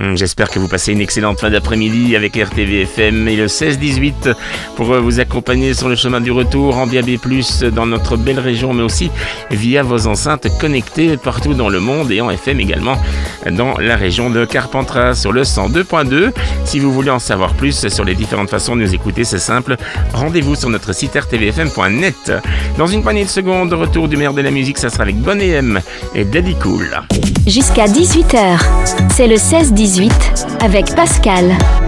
J'espère que vous passez une excellente fin d'après-midi avec RTV FM et le 16-18 pour vous accompagner sur le chemin du retour en DAB+, dans notre belle région, mais aussi via vos enceintes connectées partout dans le monde et en FM également dans la région de Carpentras sur le 102.2. Si vous voulez en savoir plus sur les différentes façons de nous écouter, c'est simple, rendez-vous sur notre site rtvfm.net. Dans une poignée de secondes, retour du meilleur de la musique, ça sera avec Bonnet M et Daddy Cool. Jusqu'à 18h, c'est le 16-18 avec Pascal.